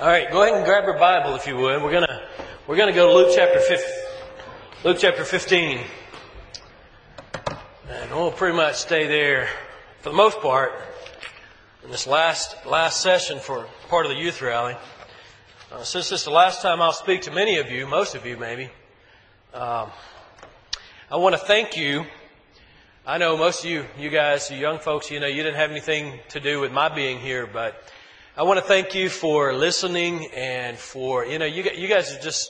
All right, go ahead and grab your Bible if you would. We're gonna go to Luke chapter 15, and we'll pretty much stay there for the most part in this last session for part of the youth rally. Since this is the last time I'll speak to many of you, most of you maybe, I want to thank you. I know most of you guys, you young folks, you didn't have anything to do with my being here, but I want to thank you for listening and for, you guys are just,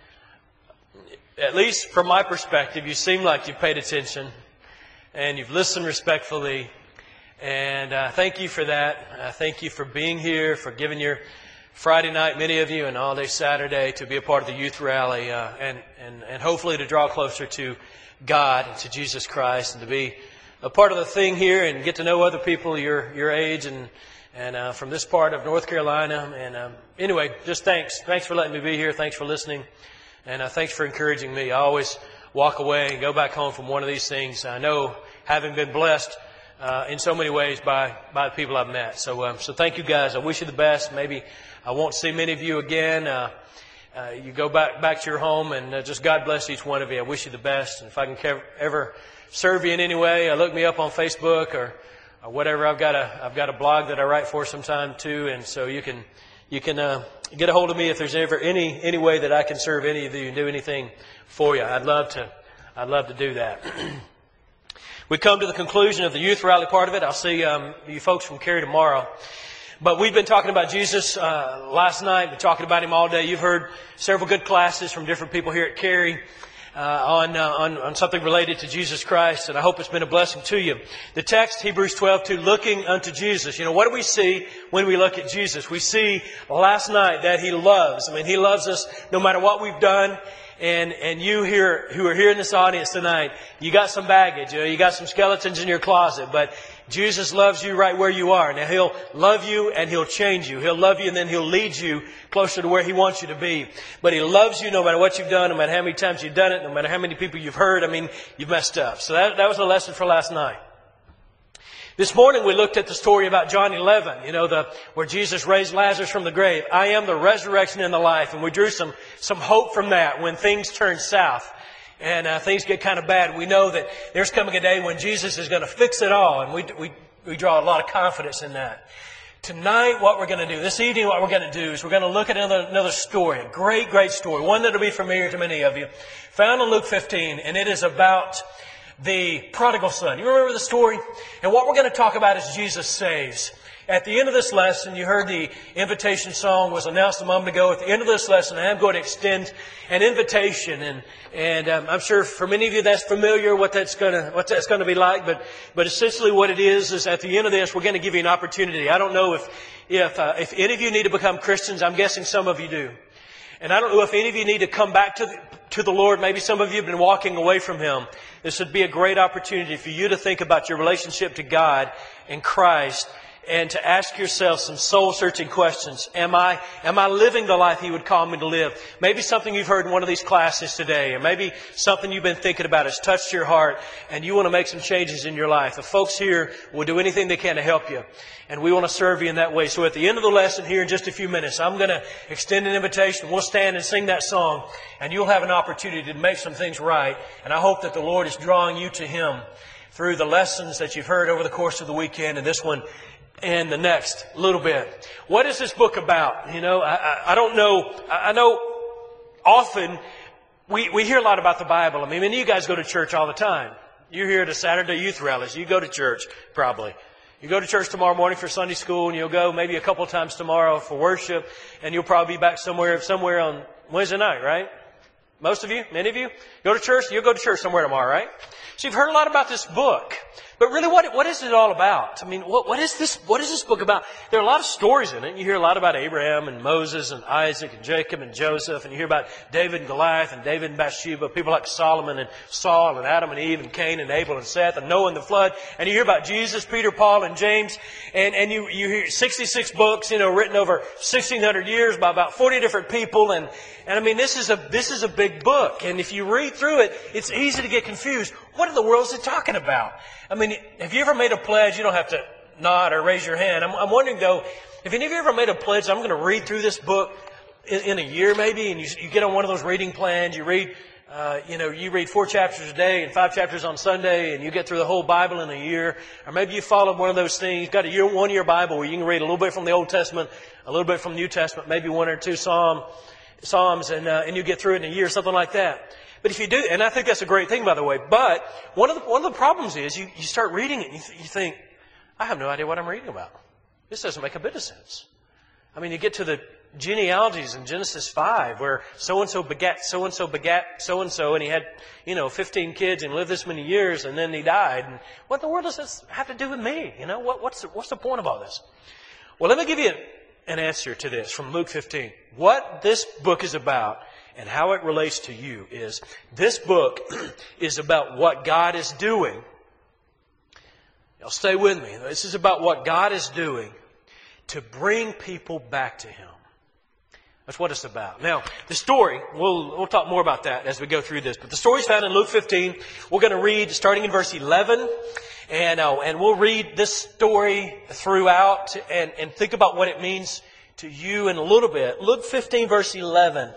at least from my perspective, you seem like you've paid attention and you've listened respectfully. And thank you for that. Thank you for being here, for giving your Friday night, many of you, and all day Saturday to be a part of the youth rally and hopefully to draw closer to God and to Jesus Christ and to be a part of the thing here and get to know other people your age and from this part of North Carolina. And anyway, just thanks. Thanks for letting me be here. Thanks for listening. And thanks for encouraging me. I always walk away and go back home from one of these things. I know, having been blessed in so many ways by the people I've met. So thank you guys. I wish you the best. Maybe I won't see many of you again. You go back to your home, and just God bless each one of you. I wish you the best. And if I can ever serve you in any way, look me up on Facebook or whatever. I've got a blog that I write for sometime too, and so you can get a hold of me if there's ever any way that I can serve any of you and do anything for you. I'd love to do that. We come to the conclusion of the youth rally part of it. I'll see you folks from Cary tomorrow. But we've been talking about Jesus last night. We're talking about Him all day. You've heard several good classes from different people here at Cary on something related to Jesus Christ, and I hope it's been a blessing to you. The text, Hebrews 12:2, looking unto Jesus. What do we see when we look at Jesus? We see last night that He loves. He loves us no matter what we've done. And you here who are here in this audience tonight, you got some baggage, you got some skeletons in your closet, but Jesus loves you right where you are. Now He'll love you and He'll change you. He'll love you and then He'll lead you closer to where He wants you to be. But He loves you no matter what you've done, no matter how many times you've done it, no matter how many people you've hurt. You've messed up. So that was the lesson for last night. This morning we looked at the story about John 11, where Jesus raised Lazarus from the grave. I am the resurrection and the life. And we drew some hope from that when things turn south and things get kind of bad. We know that there's coming a day when Jesus is going to fix it all. And we draw a lot of confidence in that. Tonight, what we're going to do, this evening, what we're going to do is we're going to look at another story, a great, great story, one that will be familiar to many of you, found in Luke 15, and it is about the prodigal son. You remember the story? And what we're going to talk about is Jesus saves. At the end of this lesson, you heard the invitation song was announced a moment ago. At the end of this lesson, I am going to extend an invitation, and I'm sure for many of you that's familiar what that's going to be like. But essentially, what it is at the end of this, we're going to give you an opportunity. I don't know if any of you need to become Christians. I'm guessing some of you do. And I don't know if any of you need to come back to the Lord. Maybe some of you have been walking away from Him. This would be a great opportunity for you to think about your relationship to God and Christ and to ask yourself some soul-searching questions. Am I living the life He would call me to live? Maybe something you've heard in one of these classes today, or maybe something you've been thinking about has touched your heart and you want to make some changes in your life. The folks here will do anything they can to help you. And we want to serve you in that way. So at the end of the lesson here in just a few minutes, I'm going to extend an invitation. We'll stand and sing that song, and you'll have an opportunity to make some things right. And I hope that the Lord is drawing you to Him through the lessons that you've heard over the course of the weekend and this one and the next little bit. What is this book about? I don't know. I know often we hear a lot about the Bible. You guys go to church all the time. You're here to Saturday youth rallies. You go to church probably. You go to church tomorrow morning for Sunday school, and you'll go maybe a couple of times tomorrow for worship, and you'll probably be back somewhere on Wednesday night, right? Most of you, many of you, go to church. You'll go to church somewhere tomorrow, right? So you've heard a lot about this book. But really, what is it all about? What is this book about? There are a lot of stories in it. You hear a lot about Abraham and Moses and Isaac and Jacob and Joseph, and you hear about David and Goliath and David and Bathsheba, people like Solomon and Saul and Adam and Eve and Cain and Abel and Seth and Noah and the flood. And you hear about Jesus, Peter, Paul, and James. And you hear 66 books, written over 1,600 years by about 40 different people. And this is a big book. And if you read through it, it's easy to get confused. What in the world is it talking about? Have you ever made a pledge? You don't have to nod or raise your hand. I'm wondering, though, Have any of you ever made a pledge, I'm going to read through this book in a year maybe, and you get on one of those reading plans, you read 4 chapters a day and 5 chapters on Sunday, and you get through the whole Bible in a year. Or maybe you followed one of those things. You've got a 1-year Bible where you can read a little bit from the Old Testament, a little bit from the New Testament, maybe 1 or 2 Psalms, and you get through it in a year, something like that. But if you do, and I think that's a great thing, by the way, but one of the problems is you start reading it and you think, I have no idea what I'm reading about. This doesn't make a bit of sense. I mean, you get to the genealogies in Genesis 5 where so-and-so begat so-and-so begat so-and-so, and he had, 15 kids and lived this many years, and then he died. And what in the world does this have to do with me? What's the point of all this? Well, let me give you an answer to this from Luke 15. What this book is about and how it relates to you is this book is about what God is doing. Now stay with me. This is about what God is doing to bring people back to Him. That's what it's about. Now, the story, we'll talk more about that as we go through this. But the story is found in Luke 15. We're going to read starting in verse 11. And we'll read this story throughout and think about what it means to you in a little bit. Luke 15, verse 11.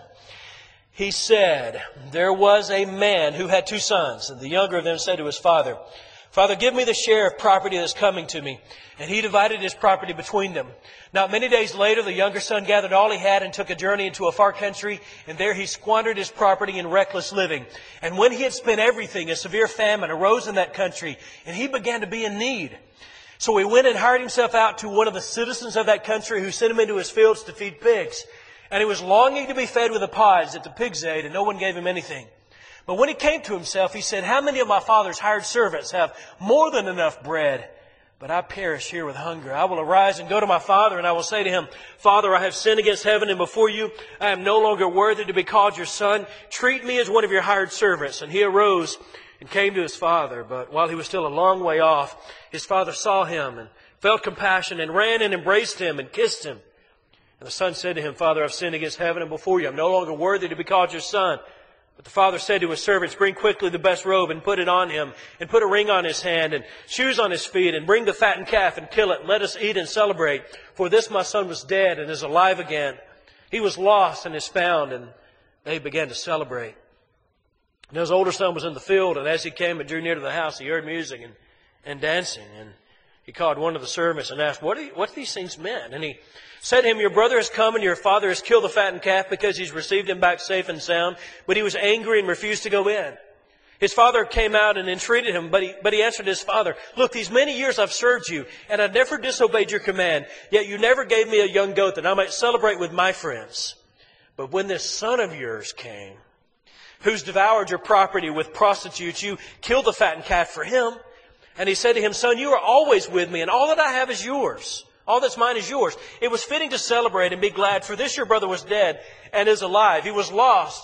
He said, there was a man who had 2 sons, and the younger of them said to his father, Father, give me the share of property that is coming to me. And he divided his property between them. Not many days later, the younger son gathered all he had and took a journey into a far country, and there he squandered his property in reckless living. And when he had spent everything, a severe famine arose in that country, and he began to be in need. So he went and hired himself out to one of the citizens of that country, who sent him into his fields to feed pigs. And he was longing to be fed with the pods that the pigs ate, and no one gave him anything. But when he came to himself, he said, how many of my father's hired servants have more than enough bread? But I perish here with hunger. I will arise and go to my father, and I will say to him, Father, I have sinned against heaven and before you. I am no longer worthy to be called your son. Treat me as one of your hired servants. And he arose and came to his father. But while he was still a long way off, his father saw him and felt compassion and ran and embraced him and kissed him. And the son said to him, Father, I have sinned against heaven and before you. I am no longer worthy to be called your son. But the father said to his servants, bring quickly the best robe and put it on him, and put a ring on his hand and shoes on his feet, and bring the fattened calf and kill it. Let us eat and celebrate. For this my son was dead and is alive again. He was lost and is found. And they began to celebrate. And his older son was in the field, and as he came and drew near to the house, he heard music and dancing. And he called one of the servants and asked, what do these things meant? And he said to him, your brother has come and your father has killed the fattened calf because he's received him back safe and sound. But he was angry and refused to go in. His father came out and entreated him, but he answered his father, look, these many years I've served you, and I've never disobeyed your command. Yet you never gave me a young goat that I might celebrate with my friends. But when this son of yours came, who's devoured your property with prostitutes, you killed the fattened calf for him. And he said to him, son, you are always with me, and all that I have is yours. All that's mine is yours. It was fitting to celebrate and be glad, for this your brother was dead and is alive. He was lost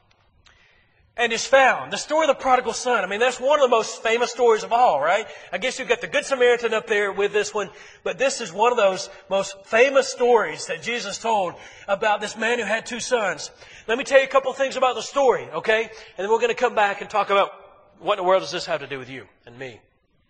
and is found. The story of the prodigal son. I mean, that's one of the most famous stories of all, right? I guess you've got the Good Samaritan up there with this one, but this is one of those most famous stories that Jesus told about this man who had 2 sons. Let me tell you a couple of things about the story, okay? And then we're going to come back and talk about what in the world does this have to do with you and me.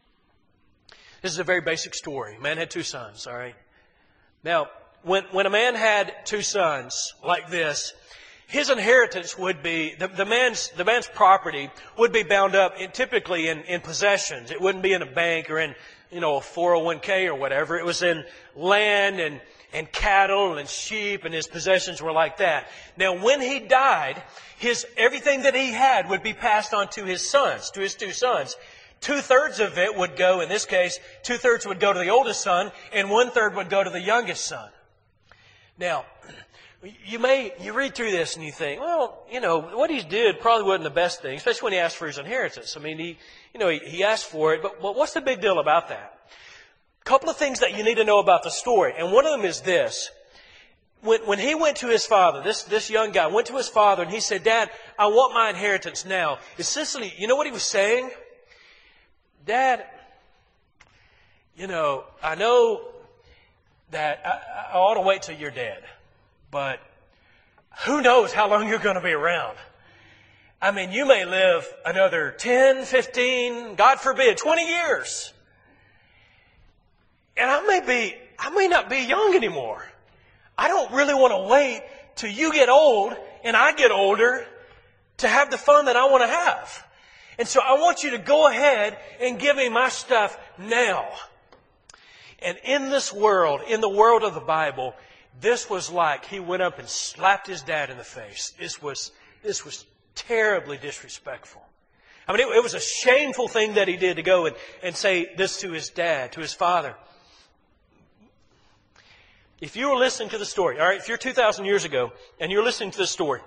This is a very basic story. A man had 2 sons, all right? Now, when a man had 2 sons like this, his inheritance would be, the man's property would be bound up typically in possessions. It wouldn't be in a bank or in, a 401k or whatever. It was in land and cattle and sheep, and his possessions were like that. Now, when he died, everything that he had would be passed on to his sons, to his 2 sons. 2/3 of it would go, in this case, 2/3 would go to the oldest son, and 1/3 would go to the youngest son. Now, you read through this and you think, well, what he did probably wasn't the best thing, especially when he asked for his inheritance. I mean, he asked for it, but what's the big deal about that? A couple of things that you need to know about the story, and one of them is this. When he went to his father, this young guy went to his father and he said, Dad, I want my inheritance now. Essentially, you know what he was saying? Dad, I know that I ought to wait till you're dead, but who knows how long you're going to be around. I mean, you may live another 10, 15, God forbid, 20 years. And I may be I may not be young anymore. I don't really want to wait till you get old and I get older to have the fun that I want to have. And so I want you to go ahead and give me my stuff now. And in this world, in the world of the Bible, this was like he went up and slapped his dad in the face. This was terribly disrespectful. I mean, it was a shameful thing that he did to go and say this to his dad, to his father. If you were listening to the story, all right, if you're 2,000 years ago and you're listening to this story,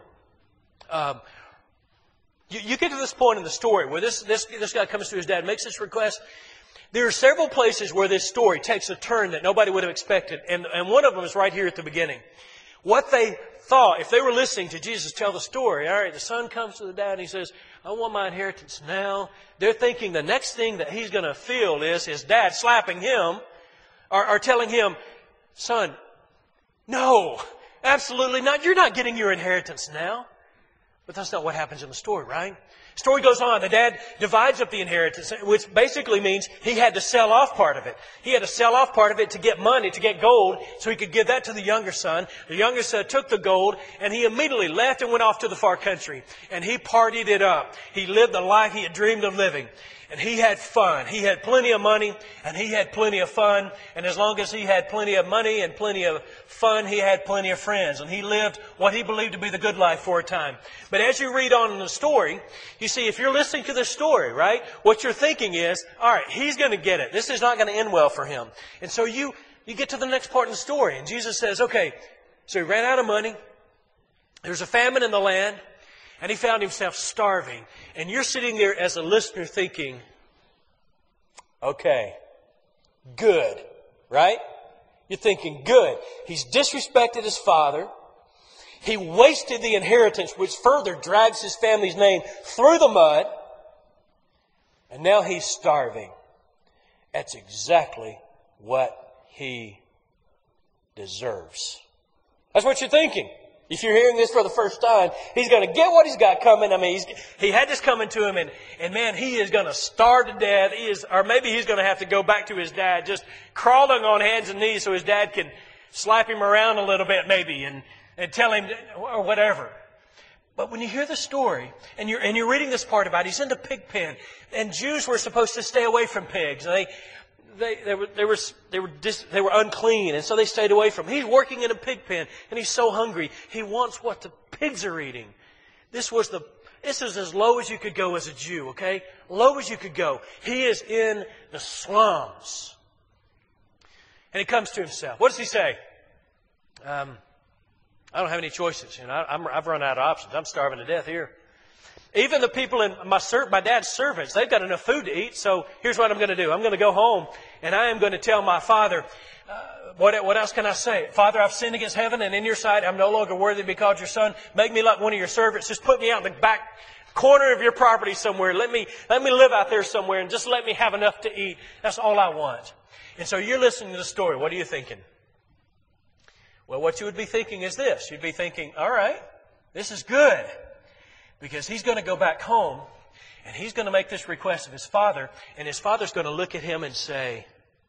you get to this point in the story where this guy comes to his dad and makes this request. There are several places where this story takes a turn that nobody would have expected. And one of them is right here at the beginning. What they thought, if they were listening to Jesus tell the story, all right, the son comes to the dad and he says, I want my inheritance now. They're thinking the next thing that he's going to feel is his dad slapping him or telling him, son, no, absolutely not. You're not getting your inheritance now. But that's not what happens in the story, right? Story goes on. The dad divides up the inheritance, which basically means he had to sell off part of it. He had to sell off part of it to get money, to get gold, so he could give that to the younger son. The younger son took the gold, and he immediately left and went off to the far country. And he partied it up. He lived the life he had dreamed of living. And he had fun. He had plenty of money, and he had plenty of fun. And as long as he had plenty of money and plenty of fun, he had plenty of friends. And he lived what he believed to be the good life for a time. But as you read on in the story, you see, if you're listening to this story, right, what you're thinking is, all right, he's going to get it. This is not going to end well for him. And so you get to the next part in the story, and Jesus says, okay, so he ran out of money. There's a famine in the land. And he found himself starving. And you're sitting there as a listener thinking, okay, good, right? You're thinking, good. He's disrespected his father. He wasted the inheritance, which further drags his family's name through the mud. And now he's starving. That's exactly what he deserves. That's what you're thinking. If you're hearing this for the first time, he's going to get what he's got coming. I mean, he had this coming to him, and man, he is going to starve to death. Or maybe he's going to have to go back to his dad, just crawling on hands and knees so his dad can slap him around a little bit maybe and tell him or whatever. But when you hear the story, and you're reading this part about it, he's in the pig pen, and Jews were supposed to stay away from pigs. And they were unclean, and so they stayed away from him. He's working in a pig pen, and he's so hungry. He wants what the pigs are eating. This is as low as you could go as a Jew, okay? Low as you could go. He is in the slums. And he comes to himself. What does he say? I don't have any choices. You know, I've run out of options. I'm starving to death here. Even the people in my dad's servants, they've got enough food to eat, so here's what I'm going to do. I'm going to go home, and I am going to tell my father, what else can I say? Father, I've sinned against heaven, and in your sight I'm no longer worthy to be called your son. Make me like one of your servants. Just put me out in the back corner of your property somewhere. Let me live out there somewhere, and just let me have enough to eat. That's all I want. And so you're listening to the story. What are you thinking? Well, what you would be thinking is this. You'd be thinking, all right, this is good. Because he's going to go back home, and he's going to make this request of his father, and his father's going to look at him and say,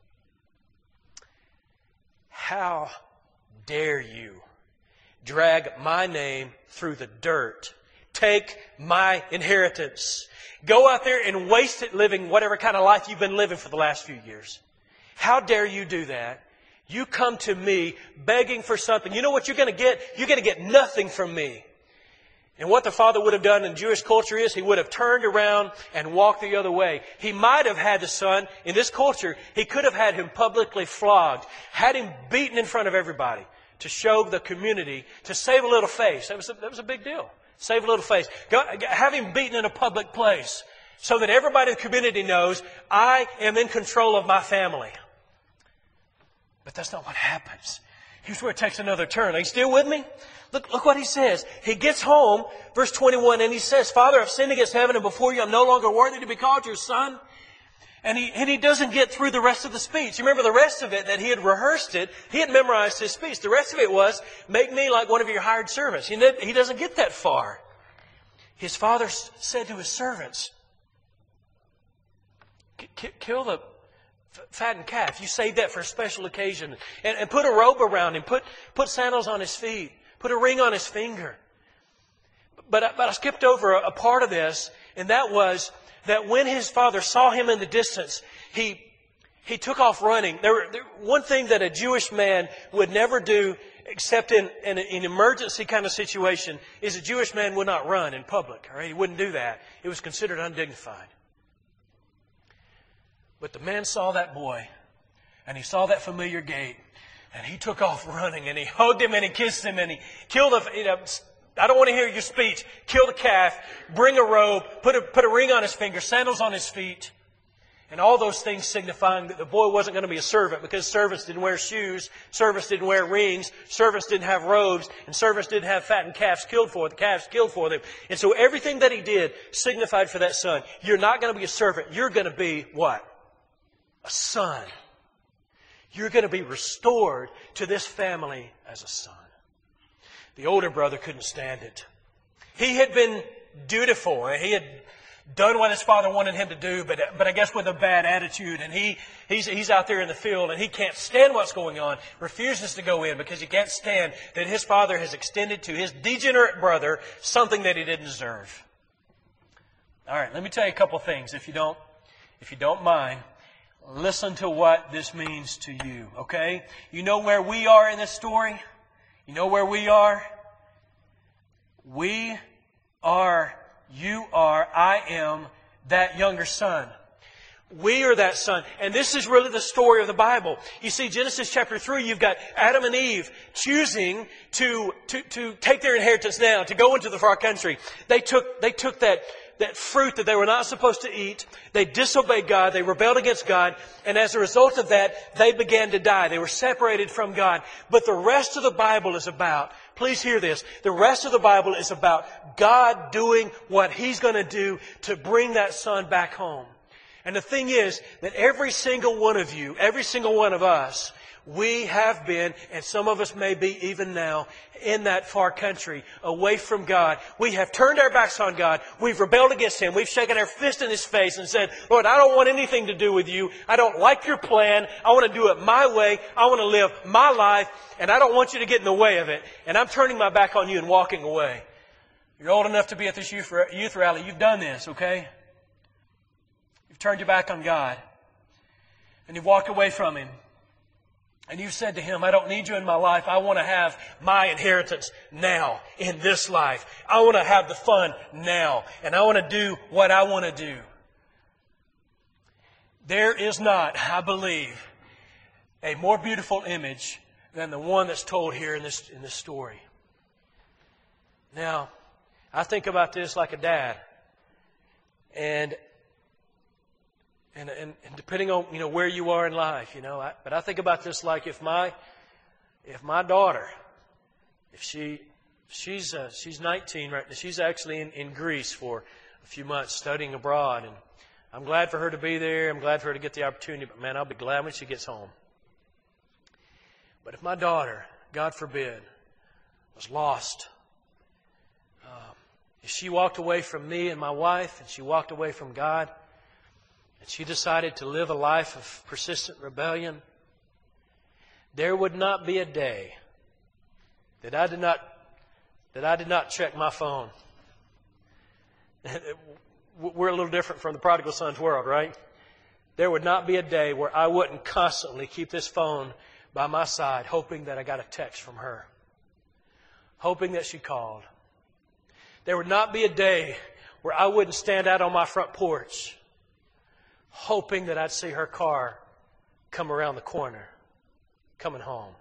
how dare you drag my name through the dirt? Take my inheritance. Go out there and waste it living whatever kind of life you've been living for the last few years. How dare you do that? You come to me begging for something. You know what you're going to get? You're going to get nothing from me. And what the father would have done in Jewish culture is he would have turned around and walked the other way. He might have had the son, in this culture, he could have had him publicly flogged, had him beaten in front of everybody to show the community, to save a little face. That was a big deal. Save a little face. Have him beaten in a public place so that everybody in the community knows I am in control of my family. But that's not what happens. Here's where it takes another turn. Are you still with me? Look what he says. He gets home, verse 21, and he says, Father, I've sinned against heaven and before you. I'm no longer worthy to be called your son. And he doesn't get through the rest of the speech. You remember the rest of it, that he had rehearsed it. He had memorized his speech. The rest of it was, make me like one of your hired servants. He doesn't get that far. His father said to his servants, kill the fattened calf. You save that for a special occasion. And put a robe around him. Put sandals on his feet. Put a ring on his finger. But I skipped over a part of this, and that was that when his father saw him in the distance, he took off running. One thing that a Jewish man would never do, except in an emergency kind of situation, is a Jewish man would not run in public. All right? He wouldn't do that. It was considered undignified. But the man saw that boy, and he saw that familiar gait, and he took off running, and he hugged him, and he kissed him, and he killed I don't want to hear your speech. Kill the calf, bring a robe, put a ring on his finger, sandals on his feet, and all those things signifying that the boy wasn't going to be a servant, because servants didn't wear shoes, servants didn't wear rings, servants didn't have robes, and servants didn't have fattened calves killed for them. And so everything that he did signified for that son. You're not going to be a servant. You're going to be what? A son. You're going to be restored to this family as a son. The older brother couldn't stand it. He had been dutiful. He had done what his father wanted him to do, but I guess with a bad attitude. And he's out there in the field, and he can't stand what's going on, refuses to go in because he can't stand that his father has extended to his degenerate brother something that he didn't deserve. All right, let me tell you a couple things. If you don't mind, listen to what this means to you, okay? You know where we are in this story? You know where we are? We are, you are, I am that younger son. We are that son. And this is really the story of the Bible. You see, Genesis chapter 3, you've got Adam and Eve choosing to take their inheritance now, to go into the far country. They took that fruit that they were not supposed to eat. They disobeyed God. They rebelled against God. And as a result of that, they began to die. They were separated from God. But the rest of the Bible is about, please hear this, the rest of the Bible is about God doing what He's going to do to bring that son back home. And the thing is that every single one of you, every single one of us, we have been, and some of us may be even now, in that far country, away from God. We have turned our backs on God. We've rebelled against Him. We've shaken our fist in His face and said, Lord, I don't want anything to do with You. I don't like Your plan. I want to do it my way. I want to live my life, and I don't want You to get in the way of it. And I'm turning my back on You and walking away. You're old enough to be at this youth rally. You've done this, okay? You've turned your back on God. And you've walked away from Him. And you've said to Him, I don't need You in my life. I want to have my inheritance now, in this life. I want to have the fun now. And I want to do what I want to do. There is not, I believe, a more beautiful image than the one that's told here in this story. Now, I think about this like a dad. And depending on where you are in life, but I think about this like if my daughter, she's 19 right now, she's actually in Greece for a few months studying abroad, and I'm glad for her to be there. I'm glad for her to get the opportunity, but man, I'll be glad when she gets home. But if my daughter, God forbid, was lost, if she walked away from me and my wife, and she walked away from God, and she decided to live a life of persistent rebellion, there would not be a day that I did not check my phone. We're a little different from the prodigal son's world, right? There would not be a day where I wouldn't constantly keep this phone by my side, hoping that I got a text from her, hoping that she called. There would not be a day where I wouldn't stand out on my front porch, hoping that I'd see her car come around the corner, coming home.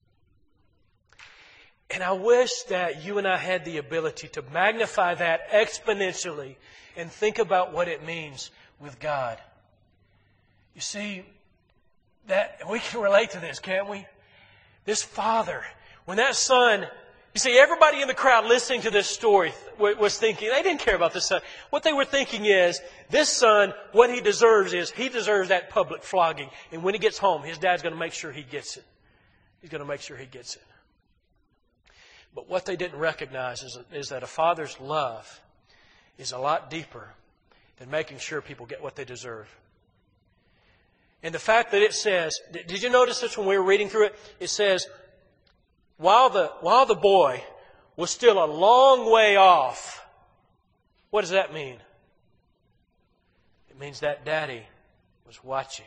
And I wish that you and I had the ability to magnify that exponentially and think about what it means with God. You see, that we can relate to this, can't we? This father, when that son, you see, everybody in the crowd listening to this story was thinking, they didn't care about this son. What they were thinking is, this son, what he deserves is, he deserves that public flogging. And when he gets home, his dad's going to make sure he gets it. He's going to make sure he gets it. But what they didn't recognize is that a father's love is a lot deeper than making sure people get what they deserve. And the fact that it says, did you notice this when we were reading through it? It says, while the boy was still a long way off. What does that mean? It means that daddy was watching.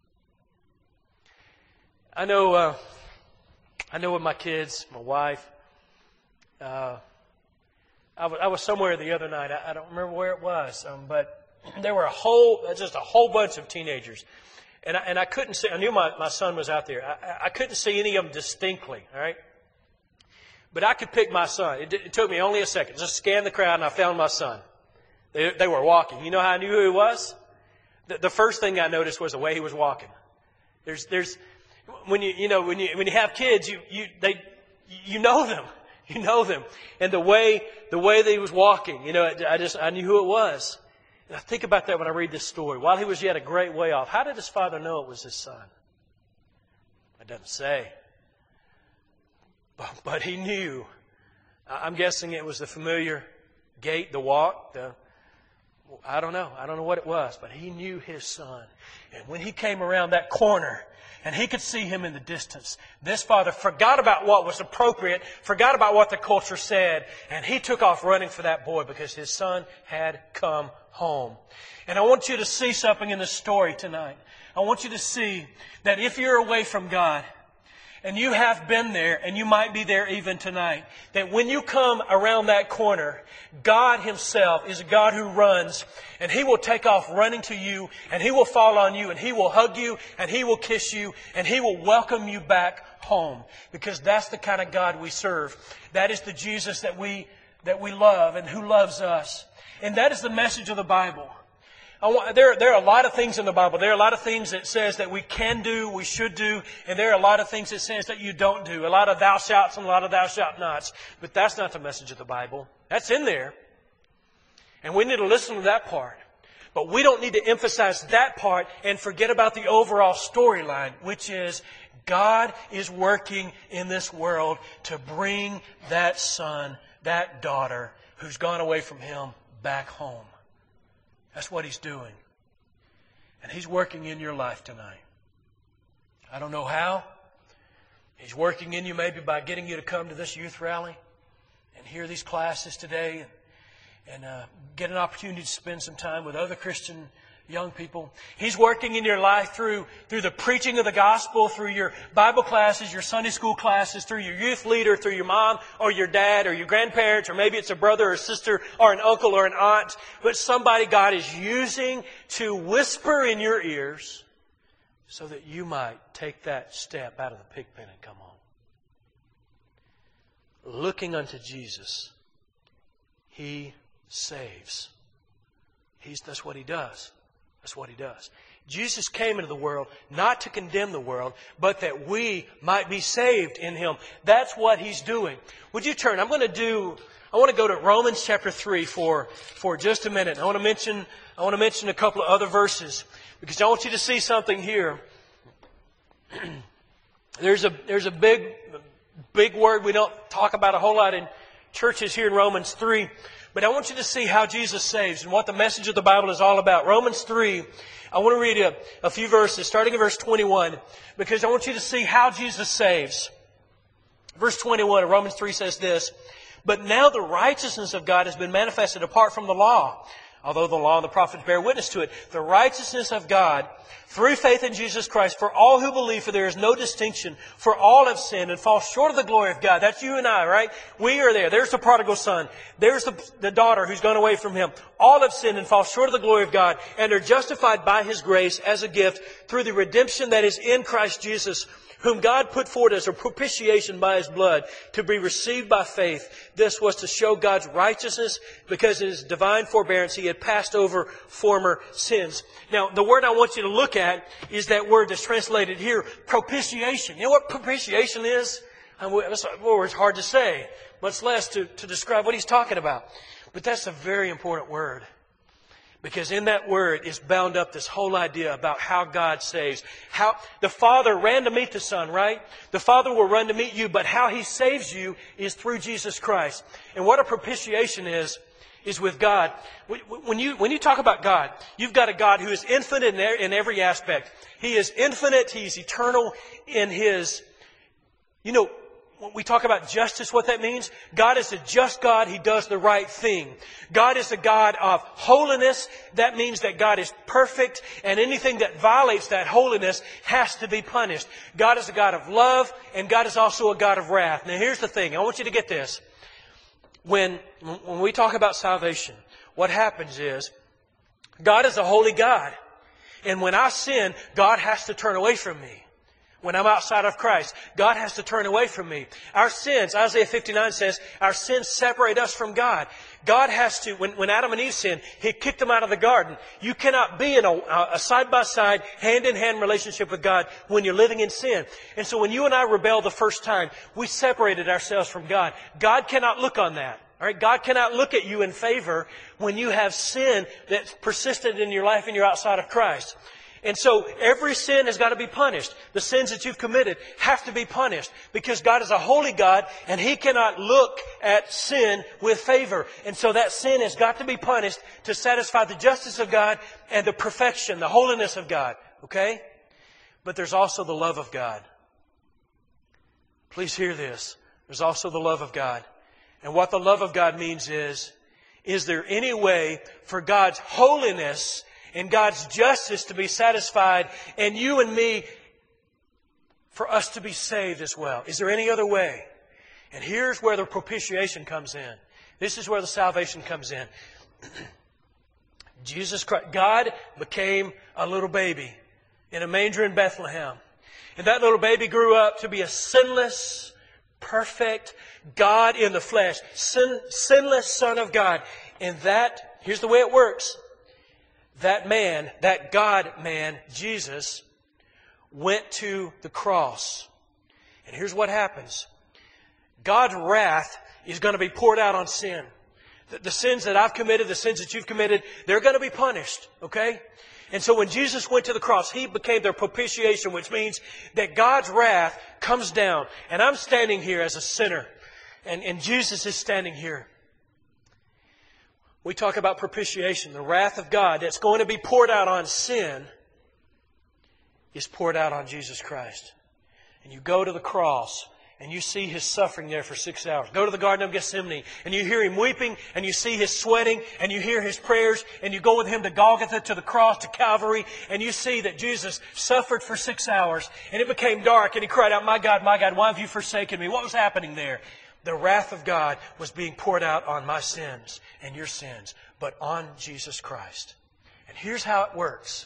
I know with my kids, my wife, I was somewhere the other night. I don't remember where it was, but there were just a whole bunch of teenagers. And I couldn't see, I knew my son was out there. I couldn't see any of them distinctly, all right? But I could pick my son. It took me only a second. Just scan the crowd and I found my son. They were walking. You know how I knew who he was? The first thing I noticed was the way he was walking. There's when you have kids, you know them. You know them. And the way that he was walking, I knew who it was. And I think about that when I read this story. While he was yet a great way off, how did his father know it was his son? It doesn't say. But he knew. I'm guessing it was the familiar gait, the walk, I don't know. I don't know what it was, but he knew his son. And when he came around that corner and he could see him in the distance, this father forgot about what was appropriate, forgot about what the culture said, and he took off running for that boy because his son had come home. And I want you to see something in this story tonight. I want you to see that if you're away from God, and you have been there, and you might be there even tonight, that when you come around that corner, God Himself is a God who runs, and He will take off running to you, and He will fall on you, and He will hug you, and He will kiss you, and He will welcome you back home. Because that's the kind of God we serve. That is the Jesus that we love and who loves us. And that is the message of the Bible. There are a lot of things in the Bible. There are a lot of things that says that we can do, we should do, and there are a lot of things that says that you don't do. A lot of thou shalt and a lot of thou shalt nots. But that's not the message of the Bible. That's in there. And we need to listen to that part. But we don't need to emphasize that part and forget about the overall storyline, which is God is working in this world to bring that son, that daughter who's gone away from Him back home. That's what He's doing. And He's working in your life tonight. I don't know how. He's working in you maybe by getting you to come to this youth rally and hear these classes today and get an opportunity to spend some time with other Christian young people. He's working in your life through the preaching of the gospel, through your Bible classes, your Sunday school classes, through your youth leader, through your mom or your dad or your grandparents, or maybe it's a brother or sister or an uncle or an aunt, but somebody God is using to whisper in your ears so that you might take that step out of the pig pen and come home. Looking unto Jesus, He saves. That's what He does. That's what He does. Jesus came into the world not to condemn the world, but that we might be saved in Him. That's what He's doing. Would you turn? I want to go to Romans chapter 3 for just a minute. I want to mention a couple of other verses because I want you to see something here. There's a big word we don't talk about a whole lot in churches here in Romans 3. But I want you to see how Jesus saves and what the message of the Bible is all about. Romans 3, I want to read a few verses, starting in verse 21, because I want you to see how Jesus saves. Verse 21 of Romans 3 says this, "But now the righteousness of God has been manifested apart from the law, although the law and the prophets bear witness to it. The righteousness of God through faith in Jesus Christ for all who believe, for there is no distinction, for all have sinned and fall short of the glory of God." That's you and I, right? We are there. There's the prodigal son. There's the daughter who's gone away from him. All have sinned and fall short of the glory of God and are justified by His grace as a gift through the redemption that is in Christ Jesus, whom God put forward as a propitiation by His blood to be received by faith. This was to show God's righteousness because in His divine forbearance He had passed over former sins. Now, the word I want you to look at is that word that's translated here, propitiation. You know what propitiation is? It's hard to say, much less to describe what he's talking about. But that's a very important word. Because in that word is bound up this whole idea about how God saves. How the Father ran to meet the Son, right? The Father will run to meet you, but how He saves you is through Jesus Christ. And what a propitiation is is with God. When you talk about God, you've got a God who is infinite in every aspect. He is infinite. He's eternal in His, when we talk about justice, what that means, God is a just God. He does the right thing. God is a God of holiness. That means that God is perfect, and anything that violates that holiness has to be punished. God is a God of love, and God is also a God of wrath. Now here's the thing. I want you to get this. When we talk about salvation, what happens is, God is a holy God. And when I sin, God has to turn away from me. When I'm outside of Christ, God has to turn away from me. Our sins, Isaiah 59 says, our sins separate us from God. God has to, when Adam and Eve sinned, He kicked them out of the garden. You cannot be in a side-by-side, hand-in-hand relationship with God when you're living in sin. And so when you and I rebelled the first time, we separated ourselves from God. God cannot look on that. All right? God cannot look at you in favor when you have sin that's persistent in your life and you're outside of Christ. And so every sin has got to be punished. The sins that you've committed have to be punished because God is a holy God and He cannot look at sin with favor. And so that sin has got to be punished to satisfy the justice of God and the perfection, the holiness of God. Okay? But there's also the love of God. Please hear this. There's also the love of God. And what the love of God means is there any way for God's holiness and God's justice to be satisfied, and you and me, for us to be saved as well? Is there any other way? And here's where the propitiation comes in. This is where the salvation comes in. Jesus Christ, God became a little baby in a manger in Bethlehem. And that little baby grew up to be a sinless, perfect God in the flesh. Sinless Son of God. And here's the way it works. That man, that God-man, Jesus, went to the cross. And here's what happens. God's wrath is going to be poured out on sin. The sins that I've committed, the sins that you've committed, they're going to be punished. Okay? And so when Jesus went to the cross, He became their propitiation, which means that God's wrath comes down. And I'm standing here as a sinner. And Jesus is standing here. We talk about propitiation, the wrath of God that's going to be poured out on sin is poured out on Jesus Christ. And you go to the cross and you see His suffering there for 6 hours. Go to the Garden of Gethsemane and you hear Him weeping and you see His sweating and you hear His prayers and you go with Him to Golgotha, to the cross, to Calvary, and you see that Jesus suffered for 6 hours and it became dark and He cried out, my God, why have you forsaken me? What was happening there? The wrath of God was being poured out on my sins and your sins, but on Jesus Christ. And here's how it works.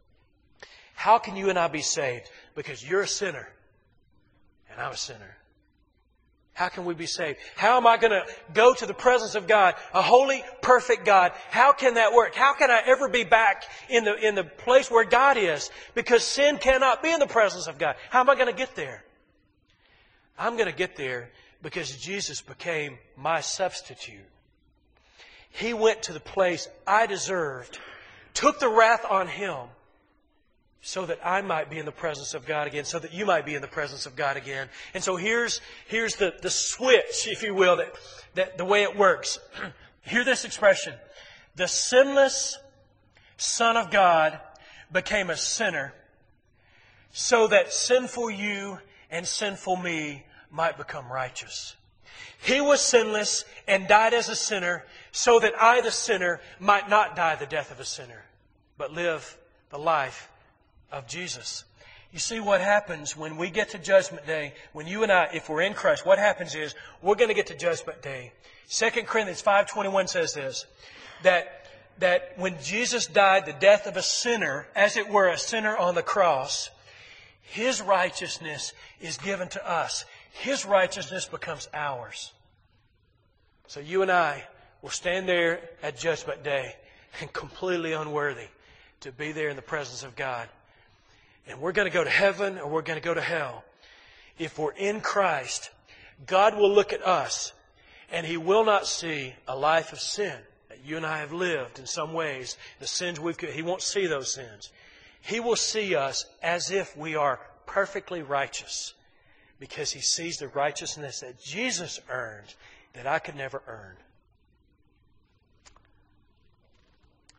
How can you and I be saved? Because you're a sinner and I'm a sinner. How can we be saved? How am I going to go to the presence of God, a holy, perfect God? How can that work? How can I ever be back in the place where God is? Because sin cannot be in the presence of God. How am I going to get there? I'm going to get there because Jesus became my substitute. He went to the place I deserved, took the wrath on Him, so that I might be in the presence of God again, so that you might be in the presence of God again. And so here's the switch, if you will, that the way it works. Hear this expression. The sinless Son of God became a sinner so that sinful you and sinful me might become righteous. He was sinless and died as a sinner so that I, the sinner, might not die the death of a sinner, but live the life of Jesus. You see what happens when we get to Judgment Day, when you and I, if we're in Christ, what happens is we're going to get to Judgment Day. 2 Corinthians 5:21 says this, that when Jesus died the death of a sinner, as it were a sinner on the cross, His righteousness is given to us. His righteousness becomes ours. So you and I will stand there at Judgment Day and completely unworthy to be there in the presence of God. And we're going to go to heaven or we're going to go to hell. If we're in Christ, God will look at us and He will not see a life of sin that you and I have lived in some ways. The sins He won't see those sins. He will see us as if we are perfectly righteous, because He sees the righteousness that Jesus earned that I could never earn.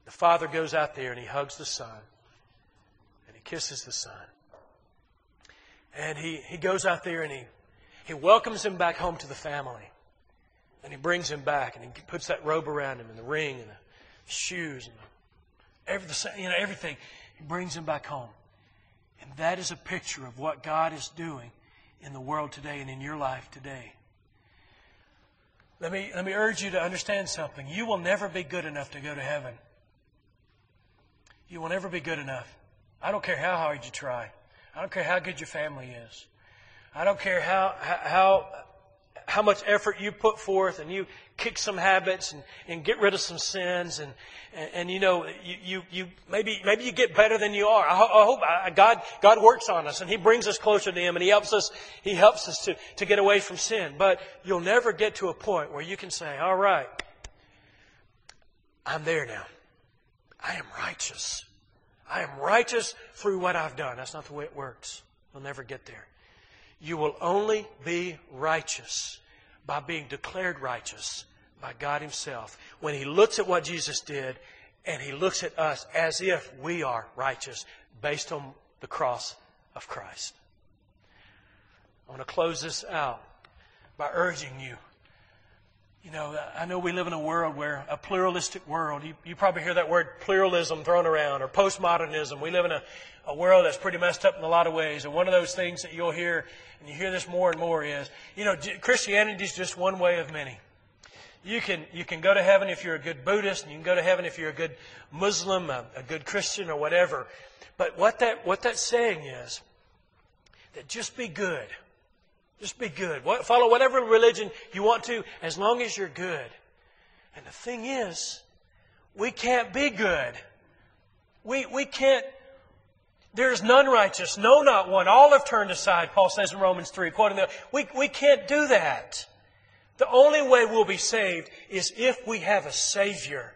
The father goes out there and he hugs the son. And he kisses the son. And he goes out there and he welcomes him back home to the family. And he brings him back and he puts that robe around him and the ring and the shoes and everything. He brings him back home. And that is a picture of what God is doing in the world today and in your life today. Let me urge you to understand something. You will never be good enough to go to heaven. You will never be good enough. I don't care how hard you try. I don't care how good your family is. I don't care how much effort you put forth and you kick some habits and get rid of some sins and you know you maybe you get better than you are. I hope God works on us and He brings us closer to Him and He helps us to get away from sin. But you'll never get to a point where you can say, all right, I'm there now. I am righteous. I am righteous through what I've done. That's not the way it works. You'll never get there. You will only be righteous by being declared righteous by God Himself. When He looks at what Jesus did and He looks at us as if we are righteous based on the cross of Christ. I want to close this out by urging you. You know, I know we live in a world where, a pluralistic world. You probably hear that word pluralism thrown around, or postmodernism. We live in a world that's pretty messed up in a lot of ways. And one of those things that you'll hear, and you hear this more and more, is, you know, Christianity is just one way of many. You can go to heaven if you're a good Buddhist, and you can go to heaven if you're a good Muslim, a good Christian, or whatever. But what that's saying is that just be good. Just be good. Follow whatever religion you want to, as long as you're good. And the thing is, we can't be good. We can't. There's none righteous, no, not one. All have turned aside, Paul says in Romans 3, quoting that. We can't do that. The only way we'll be saved is if we have a Savior.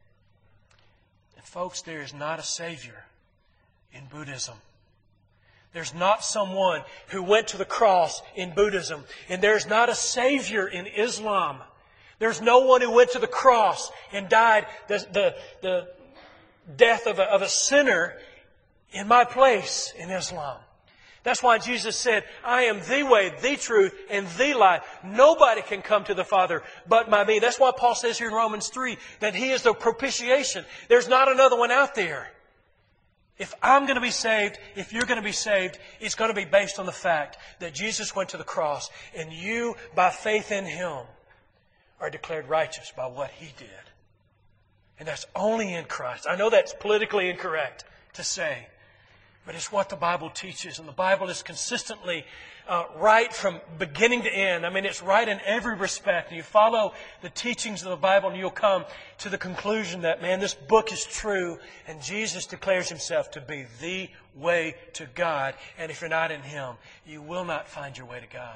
And folks, there is not a Savior in Buddhism. There's not someone who went to the cross in Buddhism. And there's not a Savior in Islam. There's no one who went to the cross and died the death of a sinner in my place in Islam. That's why Jesus said, I am the way, the truth, and the life. Nobody can come to the Father but by me. That's why Paul says here in Romans 3 that He is the propitiation. There's not another one out there. If I'm going to be saved, if you're going to be saved, it's going to be based on the fact that Jesus went to the cross and you, by faith in Him, are declared righteous by what He did. And that's only in Christ. I know that's politically incorrect to say, but it's what the Bible teaches. And the Bible is consistently right from beginning to end. I mean, it's right in every respect. And you follow the teachings of the Bible and you'll come to the conclusion that, man, this book is true. And Jesus declares Himself to be the way to God. And if you're not in Him, you will not find your way to God.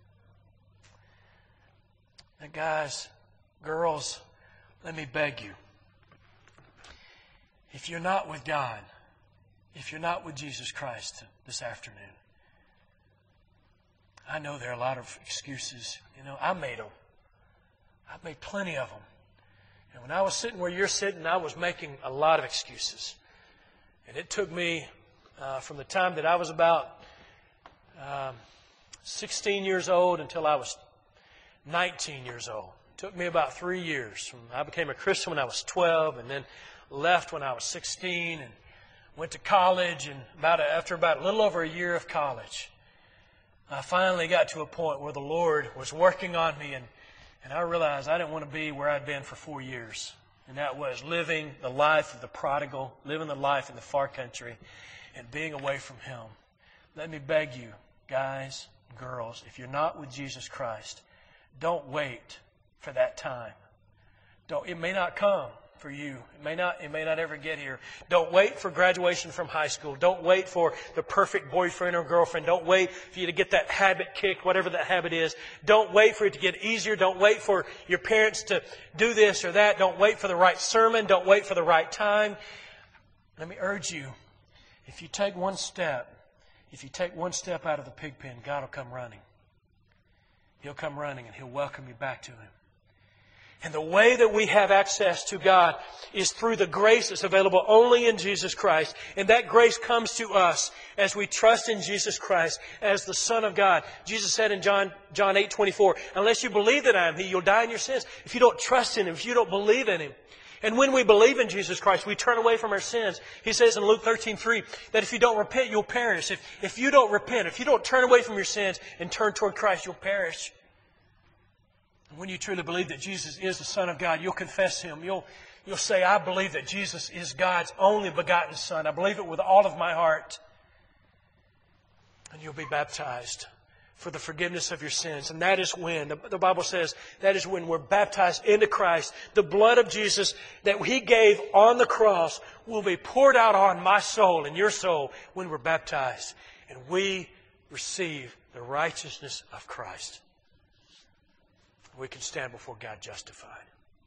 Now, guys, girls, let me beg you. If you're not with God, if you're not with Jesus Christ this afternoon, I know there are a lot of excuses. You know, I made them. I've made plenty of them. And when I was sitting where you're sitting, I was making a lot of excuses. And it took me, from the time that I was about 16 years old until I was 19 years old. It took me about 3 years. I became a Christian when I was 12 and then left when I was 16 and went to college. And after about a little over a year of college, I finally got to a point where the Lord was working on me, and I realized I didn't want to be where I'd been for 4 years. And that was living the life of the prodigal, living the life in the far country, and being away from Him. Let me beg you, guys, girls, if you're not with Jesus Christ, don't wait for that time. It may not come for you. It may not ever get here. Don't wait for graduation from high school. Don't wait for the perfect boyfriend or girlfriend. Don't wait for you to get that habit kicked, whatever that habit is. Don't wait for it to get easier. Don't wait for your parents to do this or that. Don't wait for the right sermon. Don't wait for the right time. Let me urge you, if you take one step out of the pig pen, God will come running. He'll come running and He'll welcome you back to Him. And the way that we have access to God is through the grace that's available only in Jesus Christ. And that grace comes to us as we trust in Jesus Christ as the Son of God. Jesus said in John 8:24, unless you believe that I am He, you'll die in your sins. If you don't trust in Him, if you don't believe in Him. And when we believe in Jesus Christ, we turn away from our sins. He says in Luke 13:3 that if you don't repent, you'll perish. If you don't repent, if you don't turn away from your sins and turn toward Christ, you'll perish. When you truly believe that Jesus is the Son of God, you'll confess Him. You'll say, I believe that Jesus is God's only begotten Son. I believe it with all of my heart. And you'll be baptized for the forgiveness of your sins. And that is when, the Bible says, that is when we're baptized into Christ. The blood of Jesus that He gave on the cross will be poured out on my soul and your soul when we're baptized. And we receive the righteousness of Christ. We can stand before God justified.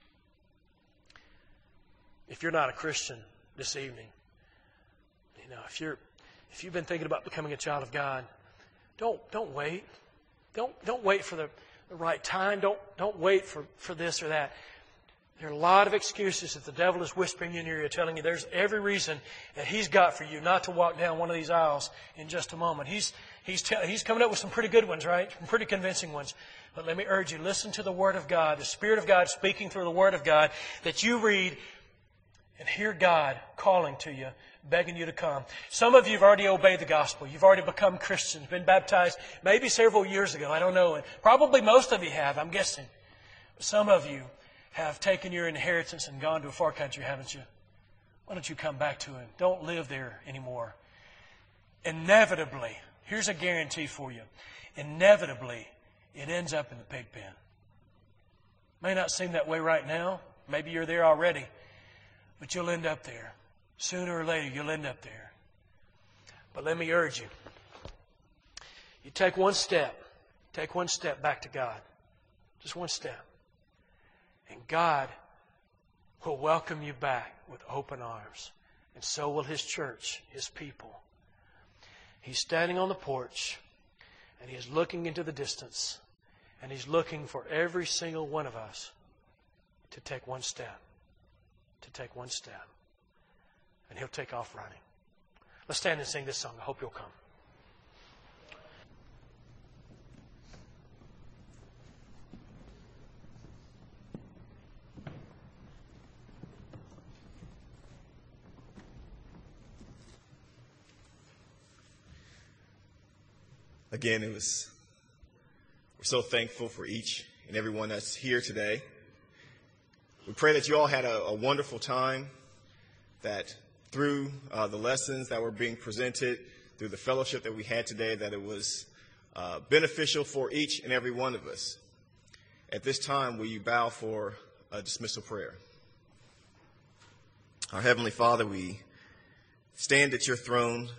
If you're not a Christian this evening, if you've been thinking about becoming a child of God, don't wait. Don't wait for the right time. Don't wait for this or that. There are a lot of excuses that the devil is whispering in your ear, telling you there's every reason that he's got for you not to walk down one of these aisles in just a moment. He's coming up with some pretty good ones, right? Some pretty convincing ones. But let me urge you, listen to the Word of God, the Spirit of God speaking through the Word of God, that you read and hear God calling to you, begging you to come. Some of you have already obeyed the gospel. You've already become Christians, been baptized maybe several years ago. I don't know. And probably most of you have, I'm guessing. Some of you have taken your inheritance and gone to a far country, haven't you? Why don't you come back to Him? Don't live there anymore. Inevitably, here's a guarantee for you. Inevitably, it ends up in the pig pen. May not seem that way right now. Maybe you're there already. But you'll end up there. Sooner or later, you'll end up there. But let me urge you. You take one step. Take one step back to God. Just one step. And God will welcome you back with open arms. And so will His church, His people. He's standing on the porch. And He is looking into the distance. And He's looking for every single one of us to take one step. To take one step. And He'll take off running. Let's stand and sing this song. I hope you'll come. Again, we're so thankful for each and everyone that's here today. We pray that you all had a wonderful time, that through the lessons that were being presented, through the fellowship that we had today, that it was beneficial for each and every one of us. At this time, will you bow for a dismissal prayer? Our Heavenly Father, we stand at your throne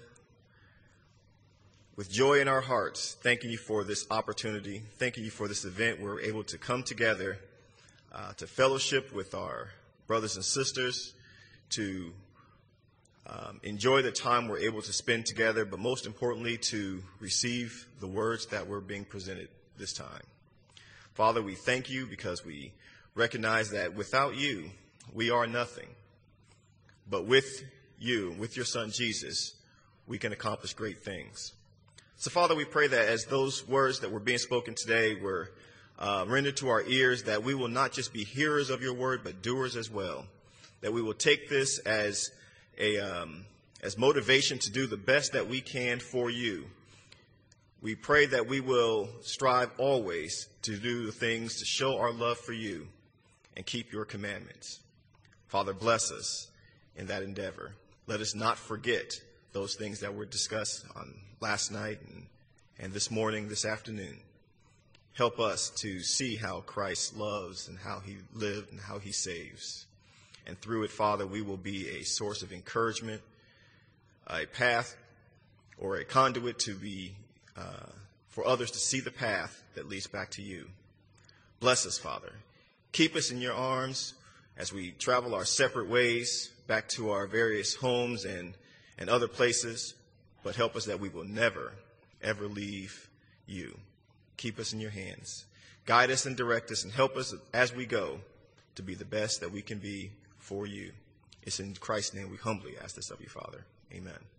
with joy in our hearts, thanking you for this opportunity, thanking you for this event where we're able to come together to fellowship with our brothers and sisters, to enjoy the time we're able to spend together, but most importantly, to receive the words that were being presented this time. Father, we thank you because we recognize that without you, we are nothing. But with you, with your Son Jesus, we can accomplish great things. So, Father, we pray that as those words that were being spoken today were rendered to our ears, that we will not just be hearers of your word, but doers as well. That we will take this as motivation to do the best that we can for you. We pray that we will strive always to do the things to show our love for you and keep your commandments. Father, bless us in that endeavor. Let us not forget those things that were discussed on last night and this morning, this afternoon. Help us to see how Christ loves and how He lived and how He saves. And through it, Father, we will be a source of encouragement, a path or a conduit to be for others to see the path that leads back to you. Bless us, Father. Keep us in your arms as we travel our separate ways back to our various homes and other places, but help us that we will never, ever leave you. Keep us in your hands. Guide us and direct us and help us as we go to be the best that we can be for you. It's in Christ's name we humbly ask this of you, Father. Amen.